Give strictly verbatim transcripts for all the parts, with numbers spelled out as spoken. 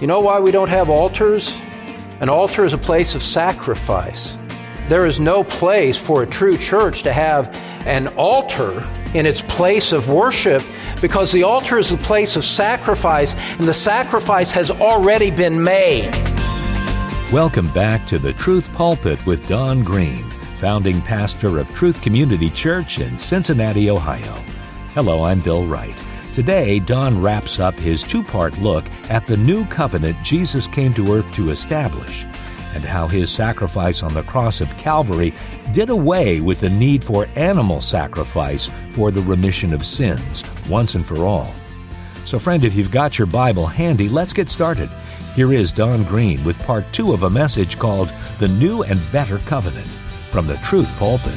You know why we don't have altars? An altar is a place of sacrifice. There is no place for a true church to have an altar in its place of worship, because the altar is a place of sacrifice, and the sacrifice has already been made. Welcome back to the Truth Pulpit with Don Green, founding pastor of Truth Community Church in Cincinnati, Ohio. Hello, I'm Bill Wright. Today, Don wraps up his two-part look at the new covenant Jesus came to earth to establish, and how his sacrifice on the cross of Calvary did away with the need for animal sacrifice for the remission of sins, once and for all. So friend, if you've got your Bible handy, let's get started. Here is Don Green with part two of a message called The New and Better Covenant from the Truth Pulpit.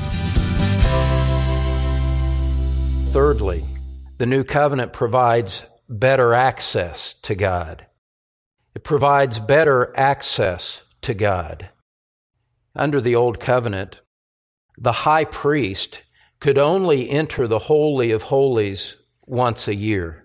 Thirdly, the new covenant provides better access to God. It provides better access to God. Under the old covenant, the high priest could only enter the Holy of Holies once a year.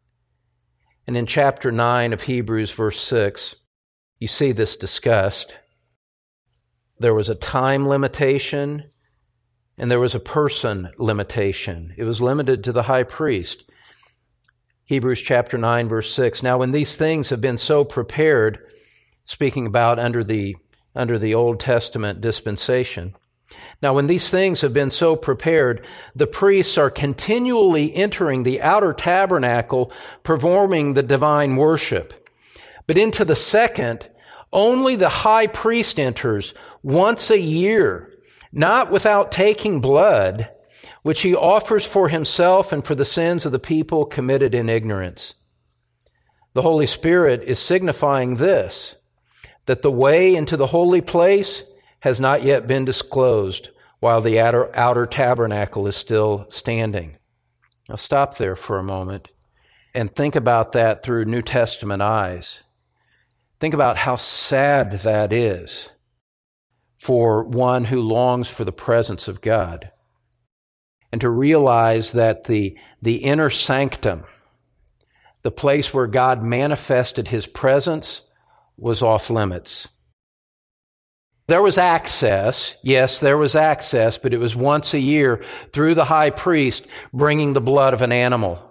And in chapter nine of Hebrews, verse six, you see this discussed. There was a time limitation and there was a person limitation. It was limited to the high priest. Hebrews chapter nine, verse six, now when these things have been so prepared, speaking about under the under the Old Testament dispensation. Now, when these things have been so prepared, the priests are continually entering the outer tabernacle, performing the divine worship. But into the second, only the high priest enters once a year, not without taking blood, which he offers for himself and for the sins of the people committed in ignorance. The Holy Spirit is signifying this, that the way into the holy place has not yet been disclosed while the outer, outer tabernacle is still standing. Now stop there for a moment and think about that through New Testament eyes. Think about how sad that is for one who longs for the presence of God, and to realize that the, the inner sanctum, the place where God manifested His presence, was off limits. There was access, yes, there was access, but it was once a year through the high priest bringing the blood of an animal.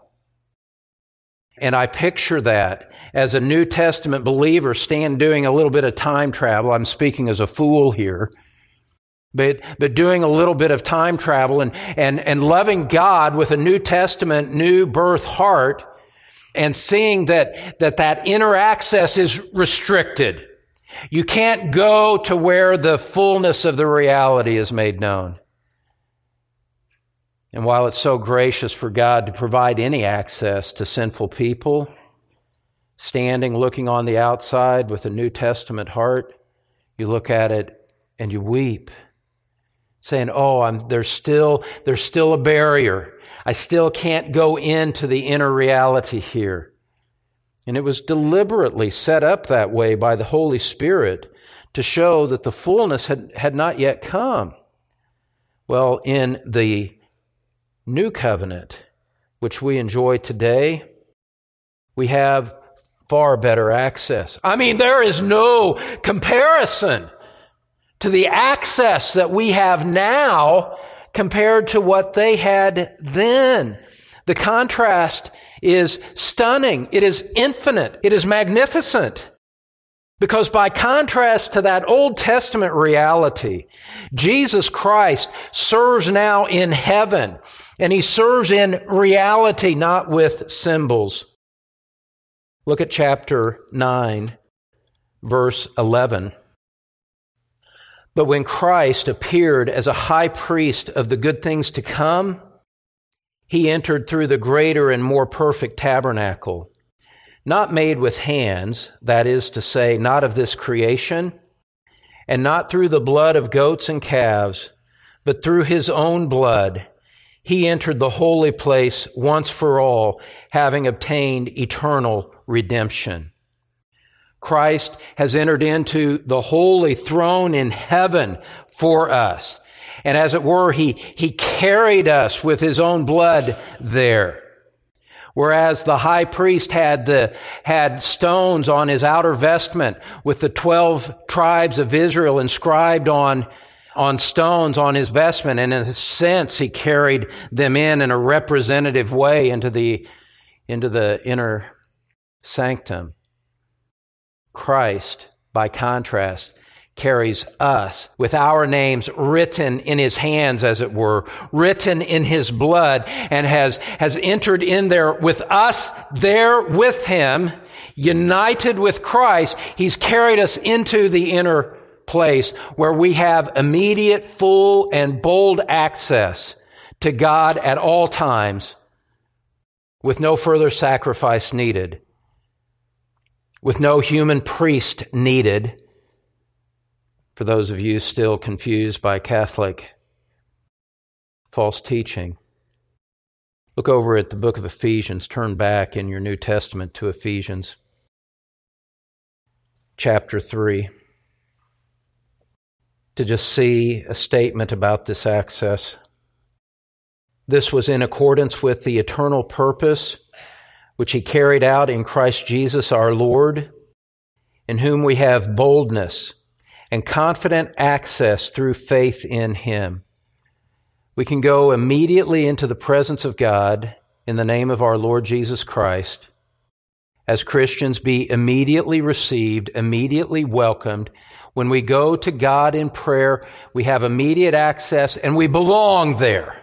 And I picture that as a New Testament believer stand doing a little bit of time travel. I'm speaking as a fool here. But, but doing a little bit of time travel and, and, and loving God with a New Testament, new birth heart, and seeing that, that that inner access is restricted. You can't go to where the fullness of the reality is made known. And while it's so gracious for God to provide any access to sinful people, standing, looking on the outside with a New Testament heart, you look at it and you weep, saying, oh, I'm, there's still, there's still a barrier. I still can't go into the inner reality here. And it was deliberately set up that way by the Holy Spirit to show that the fullness had, had not yet come. Well, in the new covenant, which we enjoy today, we have far better access. I mean, there is no comparison to the access that we have now compared to what they had then. The contrast is stunning. It is infinite. It is magnificent. Because by contrast to that Old Testament reality, Jesus Christ serves now in heaven, and He serves in reality, not with symbols. Look at chapter nine, verse eleven. But when Christ appeared as a high priest of the good things to come, He entered through the greater and more perfect tabernacle, not made with hands, that is to say, not of this creation, and not through the blood of goats and calves, but through His own blood. He entered the holy place once for all, having obtained eternal redemption. Christ has entered into the holy throne in heaven for us. And as it were, he, he carried us with His own blood there. Whereas the high priest had the, had stones on his outer vestment with the twelve tribes of Israel inscribed on, on stones on his vestment. And in a sense, he carried them in in a representative way into the, into the inner sanctum. Christ, by contrast, carries us with our names written in his hands, as it were, written in his blood, and has, has entered in there with us there with him, united with Christ. He's carried us into the inner place where we have immediate, full, and bold access to God at all times with no further sacrifice needed, with no human priest needed. For those of you still confused by Catholic false teaching, look over at the book of Ephesians. Turn back in your New Testament to Ephesians chapter three to just see a statement about this access. This was in accordance with the eternal purpose which he carried out in Christ Jesus our Lord, in whom we have boldness and confident access through faith in him. We can go immediately into the presence of God in the name of our Lord Jesus Christ. As Christians, be immediately received, immediately welcomed. When we go to God in prayer, we have immediate access and we belong there.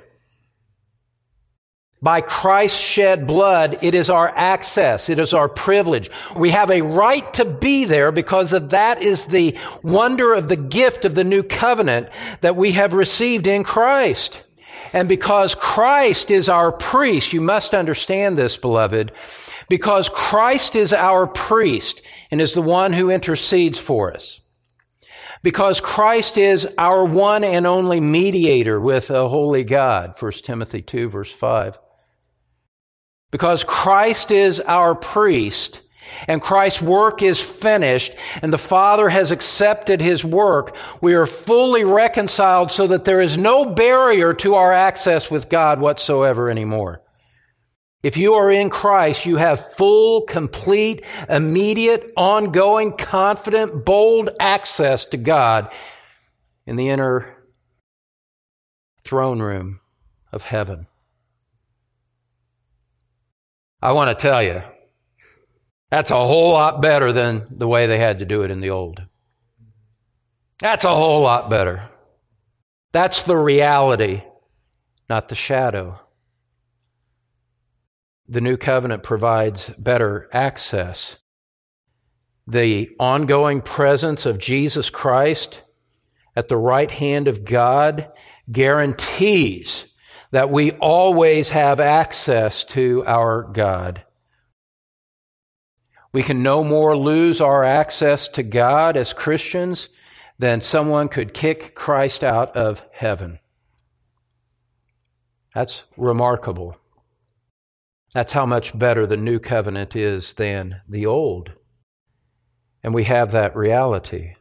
By Christ's shed blood, it is our access. It is our privilege. We have a right to be there because of that is the wonder of the gift of the new covenant that we have received in Christ. And because Christ is our priest, you must understand this, beloved, because Christ is our priest and is the one who intercedes for us. Because Christ is our one and only mediator with a holy God, First Timothy two, verse five. Because Christ is our priest, and Christ's work is finished, and the Father has accepted his work, we are fully reconciled so that there is no barrier to our access with God whatsoever anymore. If you are in Christ, you have full, complete, immediate, ongoing, confident, bold access to God in the inner throne room of heaven. I want to tell you, that's a whole lot better than the way they had to do it in the old. That's a whole lot better. That's the reality, not the shadow. The new covenant provides better access. The ongoing presence of Jesus Christ at the right hand of God guarantees that we always have access to our God. We can no more lose our access to God as Christians than someone could kick Christ out of heaven. That's remarkable. That's how much better the new covenant is than the old. And we have that reality.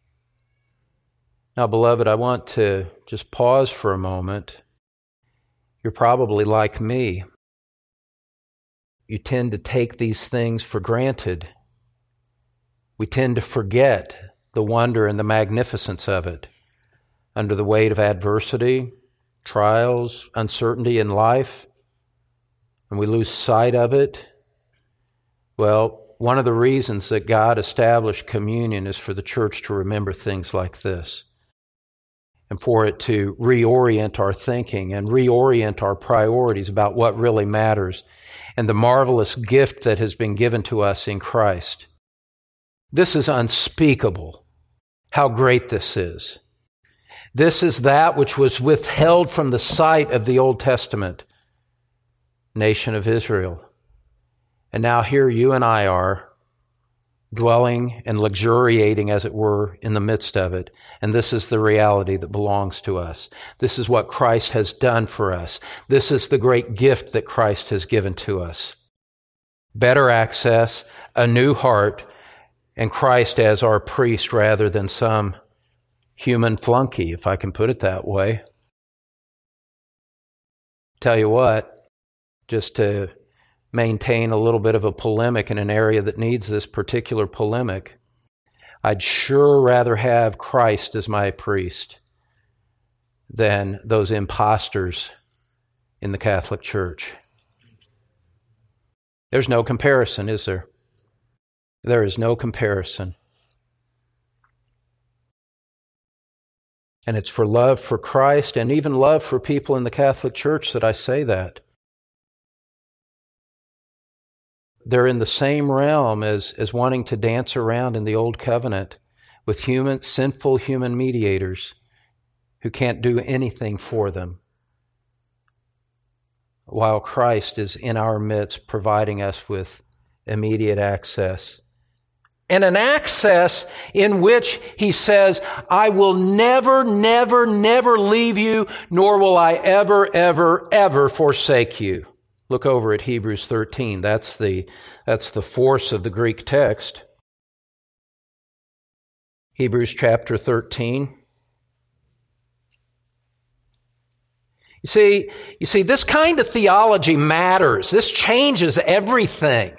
Now, beloved, I want to just pause for a moment. You're probably like me. You tend to take these things for granted. We tend to forget the wonder and the magnificence of it. Under the weight of adversity, trials, uncertainty in life, and we lose sight of it. Well, one of the reasons that God established communion is for the church to remember things like this, and for it to reorient our thinking and reorient our priorities about what really matters and the marvelous gift that has been given to us in Christ. This is unspeakable, how great this is. This is that which was withheld from the sight of the Old Testament nation of Israel. And now here you and I are, dwelling and luxuriating, as it were, in the midst of it. And this is the reality that belongs to us. This is what Christ has done for us. This is the great gift that Christ has given to us. Better access, a new heart, and Christ as our priest rather than some human flunky, if I can put it that way. Tell you what, just to maintain a little bit of a polemic in an area that needs this particular polemic. I'd sure rather have Christ as my priest than those imposters in the Catholic Church. There's no comparison, is there? There is no comparison. And it's for love for Christ and even love for people in the Catholic Church that I say that. They're in the same realm as, as wanting to dance around in the Old Covenant with human, sinful human mediators who can't do anything for them, while Christ is in our midst providing us with immediate access. And an access in which He says, I will never, never, never leave you, nor will I ever, ever, ever forsake you. Look over at Hebrews thirteen. That's the, that's the force of the Greek text. Hebrews chapter thirteen. You see, you see, this kind of theology matters. This changes everything.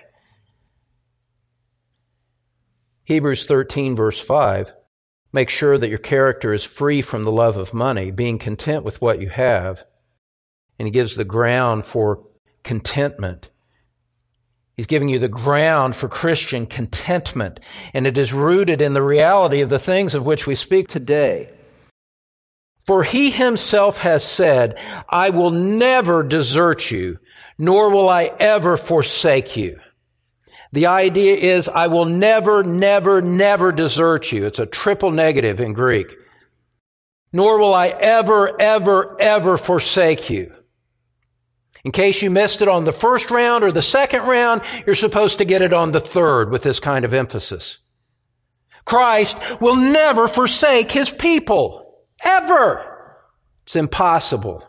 Hebrews thirteen, verse five, make sure that your character is free from the love of money, being content with what you have. And he gives the ground for contentment. He's giving you the ground for Christian contentment, and it is rooted in the reality of the things of which we speak today. For He Himself has said, I will never desert you, nor will I ever forsake you. The idea is, I will never, never, never desert you. It's a triple negative in Greek. Nor will I ever, ever, ever forsake you. In case you missed it on the first round or the second round, you're supposed to get it on the third with this kind of emphasis. Christ will never forsake His people. Ever. It's impossible.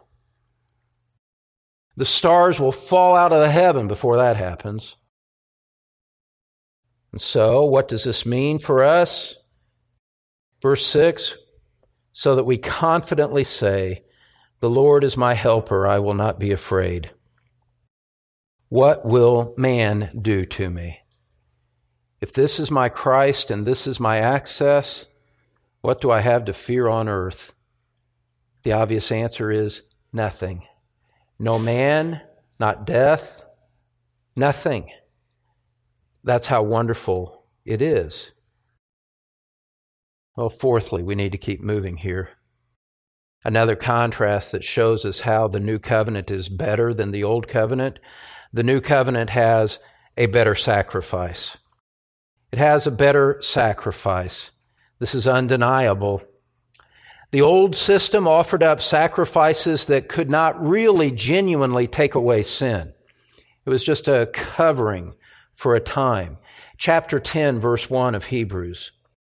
The stars will fall out of the heaven before that happens. And so, what does this mean for us? Verse six, so that we confidently say, the Lord is my helper, I will not be afraid. What will man do to me? If this is my Christ and this is my access, what do I have to fear on earth? The obvious answer is nothing. No man, not death, nothing. That's how wonderful it is. Well, fourthly, we need to keep moving here. Another contrast that shows us how the new covenant is better than the old covenant. The new covenant has a better sacrifice. It has a better sacrifice. This is undeniable. The old system offered up sacrifices that could not really genuinely take away sin. It was just a covering for a time. Chapter ten, verse one of Hebrews.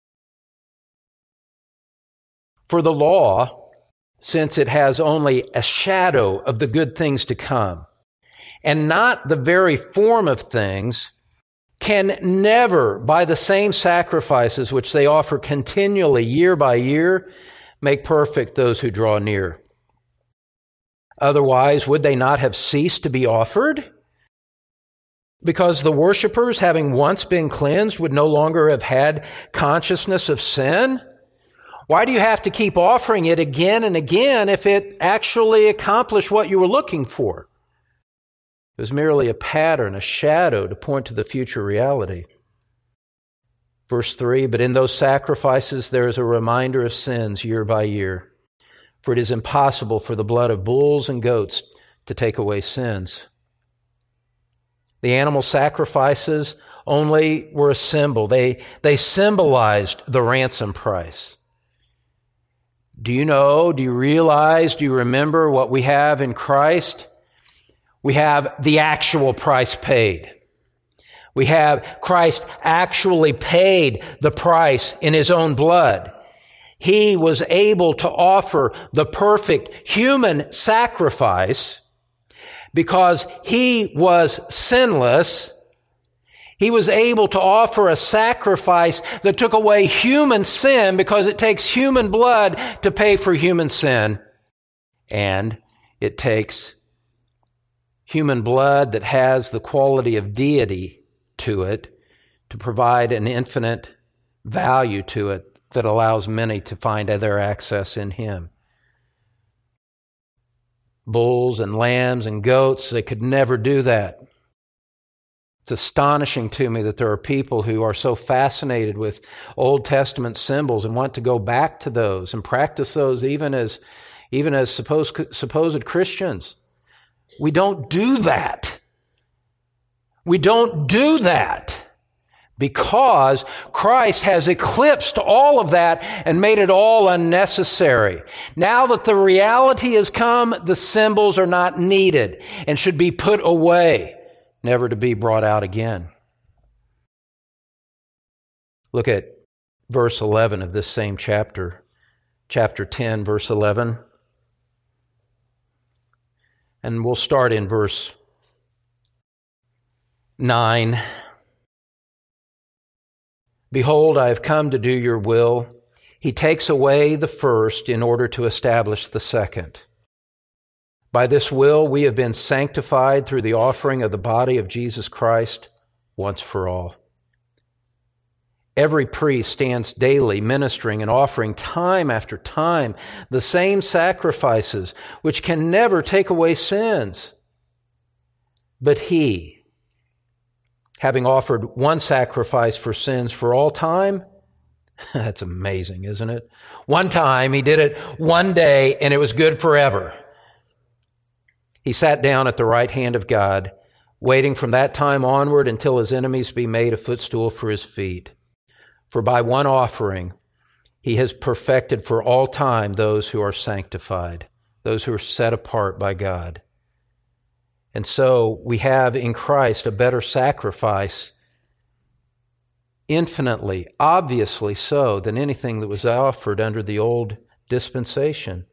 For the law, since it has only a shadow of the good things to come, and not the very form of things, can never, by the same sacrifices which they offer continually year by year, make perfect those who draw near. Otherwise, would they not have ceased to be offered? Because the worshipers, having once been cleansed, would no longer have had consciousness of sin? Why do you have to keep offering it again and again if it actually accomplished what you were looking for? It was merely a pattern, a shadow to point to the future reality. Verse three, but in those sacrifices there is a reminder of sins year by year. For it is impossible for the blood of bulls and goats to take away sins. The animal sacrifices only were a symbol. They, they symbolized the ransom price. Do you know, do you realize, do you remember what we have in Christ? We have the actual price paid. We have Christ actually paid the price in His own blood. He was able to offer the perfect human sacrifice because He was sinless. He was able to offer a sacrifice that took away human sin because it takes human blood to pay for human sin. And it takes human blood that has the quality of deity to it to provide an infinite value to it that allows many to find their access in Him. Bulls and lambs and goats, they could never do that. It's astonishing to me that there are people who are so fascinated with Old Testament symbols and want to go back to those and practice those even as, even as supposed, supposed Christians. We don't do that. We don't do that because Christ has eclipsed all of that and made it all unnecessary. Now that the reality has come, the symbols are not needed and should be put away, never to be brought out again. Look at verse eleven of this same chapter, chapter ten, verse eleven. And we'll start in verse nine. Behold, I have come to do your will. He takes away the first in order to establish the second. By this will we have been sanctified through the offering of the body of Jesus Christ once for all. Every priest stands daily ministering and offering time after time the same sacrifices which can never take away sins. But he, having offered one sacrifice for sins for all time, that's amazing, isn't it? One time, he did it one day and it was good forever. He sat down at the right hand of God, waiting from that time onward until his enemies be made a footstool for his feet. For by one offering, he has perfected for all time those who are sanctified, those who are set apart by God. And so we have in Christ a better sacrifice, infinitely, obviously so, than anything that was offered under the old dispensation.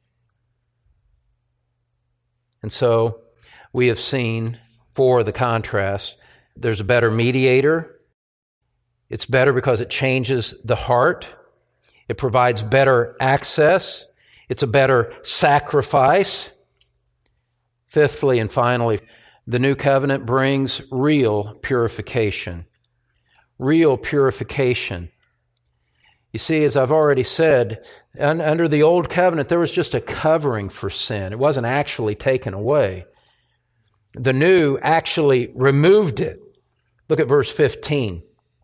And so we have seen, for the contrast, there's a better mediator. It's better because it changes the heart. It provides better access. It's a better sacrifice. Fifthly and finally, the new covenant brings real purification. Real purification. You see, as I've already said, un- under the old covenant, there was just a covering for sin. It wasn't actually taken away. The new actually removed it. Look at verse fifteen,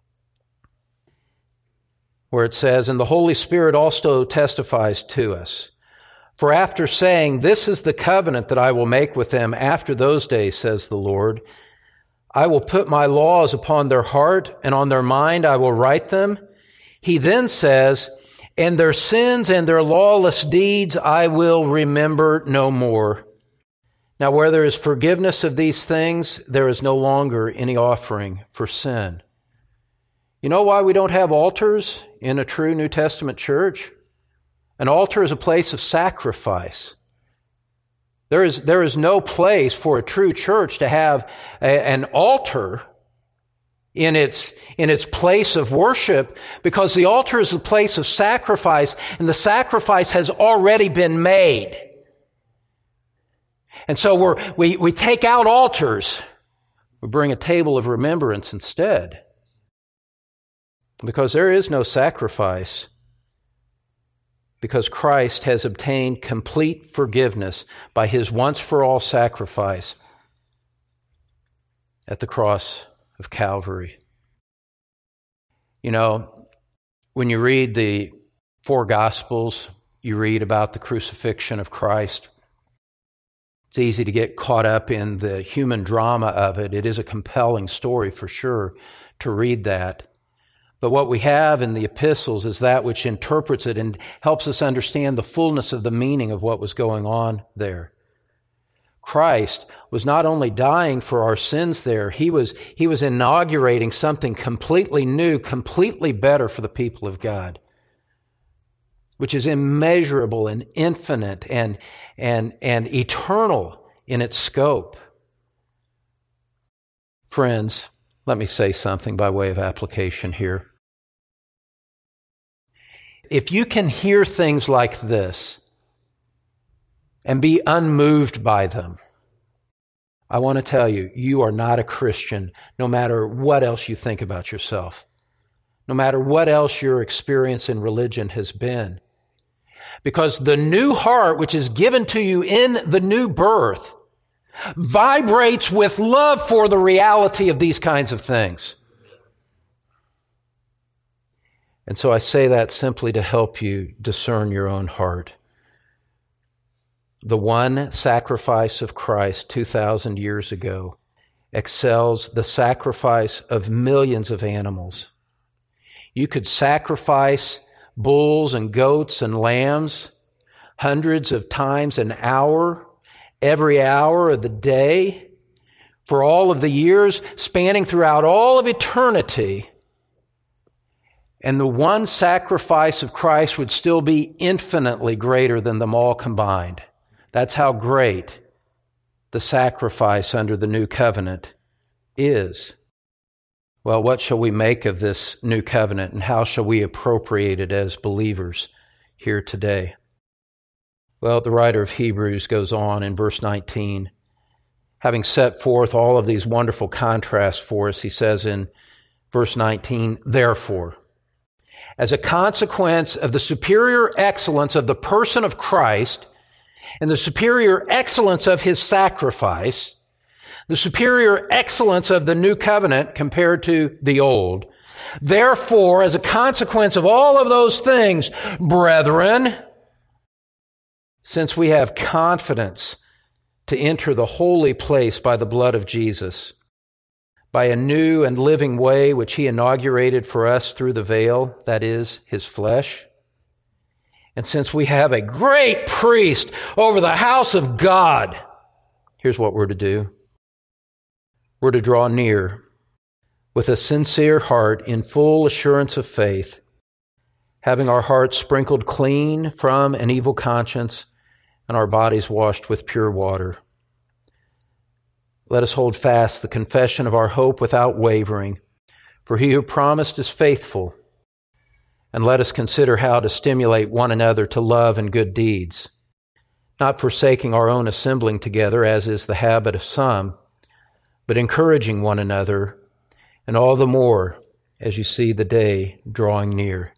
where it says, "And the Holy Spirit also testifies to us. For after saying, 'This is the covenant that I will make with them after those days,' says the Lord, 'I will put my laws upon their heart, and on their mind I will write them.' He then says, 'And their sins and their lawless deeds I will remember no more.' Now where there is forgiveness of these things, there is no longer any offering for sin." You know why we don't have altars in a true New Testament church? An altar is a place of sacrifice. There is, there is no place for a true church to have a, an altar in its, in its place of worship, because the altar is a place of sacrifice, and the sacrifice has already been made. And so we're, we, we take out altars. We bring a table of remembrance instead. Because there is no sacrifice. Because Christ has obtained complete forgiveness by his once-for-all sacrifice at the cross of Calvary. You know, when you read the four Gospels, you read about the crucifixion of Christ. It's easy to get caught up in the human drama of it. It is a compelling story for sure to read that. But what we have in the epistles is that which interprets it and helps us understand the fullness of the meaning of what was going on there. Christ was not only dying for our sins there, he was, he was inaugurating something completely new, completely better for the people of God, which is immeasurable and infinite and, and, and eternal in its scope. Friends, let me say something by way of application here. If you can hear things like this and be unmoved by them, I want to tell you, you are not a Christian, no matter what else you think about yourself, no matter what else your experience in religion has been. Because the new heart, which is given to you in the new birth, vibrates with love for the reality of these kinds of things. And so I say that simply to help you discern your own heart. The one sacrifice of Christ two thousand years ago excels the sacrifice of millions of animals. You could sacrifice bulls and goats and lambs hundreds of times an hour, every hour of the day, for all of the years, spanning throughout all of eternity. And the one sacrifice of Christ would still be infinitely greater than them all combined. That's how great the sacrifice under the new covenant is. Well, what shall we make of this new covenant, and how shall we appropriate it as believers here today? Well, the writer of Hebrews goes on in verse nineteen. Having set forth all of these wonderful contrasts for us, he says in verse nineteen, therefore, as a consequence of the superior excellence of the person of Christ and the superior excellence of his sacrifice, the superior excellence of the new covenant compared to the old, therefore, as a consequence of all of those things, brethren, since we have confidence to enter the holy place by the blood of Jesus, by a new and living way which he inaugurated for us through the veil, that is, his flesh. And since we have a great priest over the house of God, here's what we're to do. We're to draw near with a sincere heart in full assurance of faith, having our hearts sprinkled clean from an evil conscience and our bodies washed with pure water. Let us hold fast the confession of our hope without wavering, for he who promised is faithful. And let us consider how to stimulate one another to love and good deeds, not forsaking our own assembling together, as is the habit of some, but encouraging one another, and all the more as you see the day drawing near.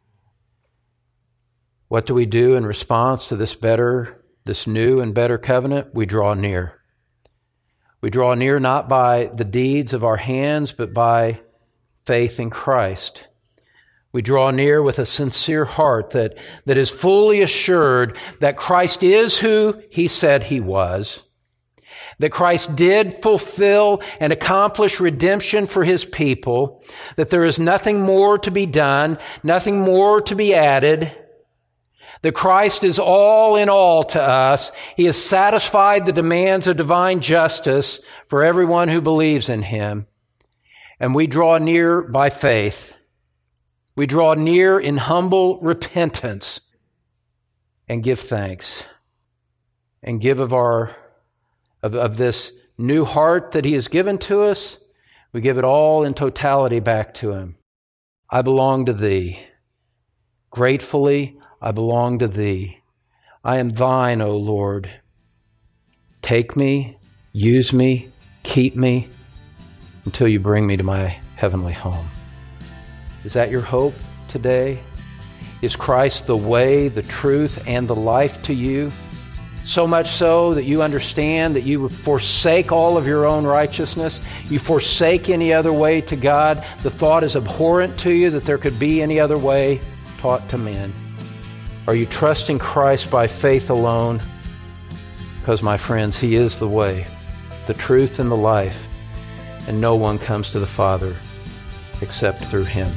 What do we do in response to this better, this new and better covenant? We draw near. We draw near not by the deeds of our hands, but by faith in Christ. We draw near with a sincere heart that, that is fully assured that Christ is who he said he was, that Christ did fulfill and accomplish redemption for his people, that there is nothing more to be done, nothing more to be added, that Christ is all in all to us. He has satisfied the demands of divine justice for everyone who believes in him. And we draw near by faith. We draw near in humble repentance and give thanks and give of our of, of this new heart that he has given to us. We give it all in totality back to him. I belong to thee. Gratefully, I belong to thee. I am thine, O Lord. Take me, use me, keep me until you bring me to my heavenly home. Is that your hope today? Is Christ the way, the truth, and the life to you? So much so that you understand that you forsake all of your own righteousness. You forsake any other way to God. The thought is abhorrent to you that there could be any other way taught to men. Are you trusting Christ by faith alone? Because, my friends, he is the way, the truth, and the life, and no one comes to the Father except through him.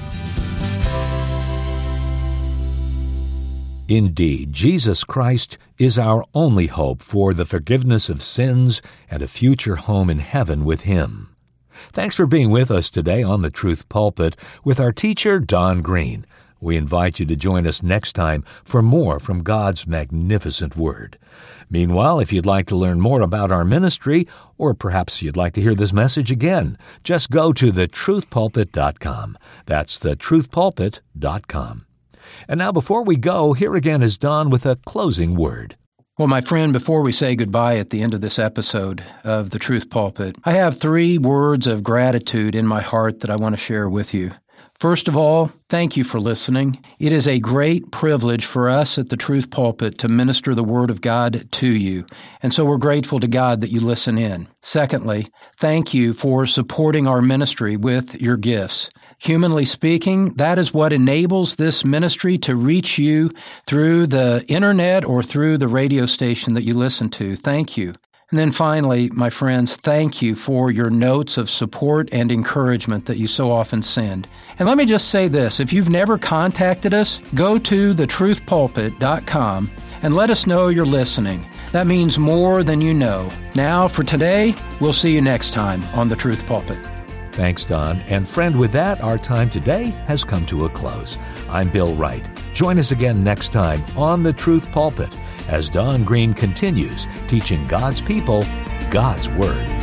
Indeed, Jesus Christ is our only hope for the forgiveness of sins and a future home in heaven with him. Thanks for being with us today on The Truth Pulpit with our teacher, Don Green. We invite you to join us next time for more from God's magnificent Word. Meanwhile, if you'd like to learn more about our ministry, or perhaps you'd like to hear this message again, just go to the truth pulpit dot com. That's the truth pulpit dot com. And now before we go, here again is Don with a closing word. Well, my friend, before we say goodbye at the end of this episode of The Truth Pulpit, I have three words of gratitude in my heart that I want to share with you. First of all, thank you for listening. It is a great privilege for us at The Truth Pulpit to minister the Word of God to you, and so we're grateful to God that you listen in. Secondly, thank you for supporting our ministry with your gifts. Humanly speaking, that is what enables this ministry to reach you through the internet or through the radio station that you listen to. Thank you. And then finally, my friends, thank you for your notes of support and encouragement that you so often send. And let me just say this, if you've never contacted us, go to the truth pulpit dot com and let us know you're listening. That means more than you know. Now, for today, we'll see you next time on The Truth Pulpit. Thanks, Don. And friend, with that, our time today has come to a close. I'm Bill Wright. Join us again next time on The Truth Pulpit as Don Green continues teaching God's people God's Word.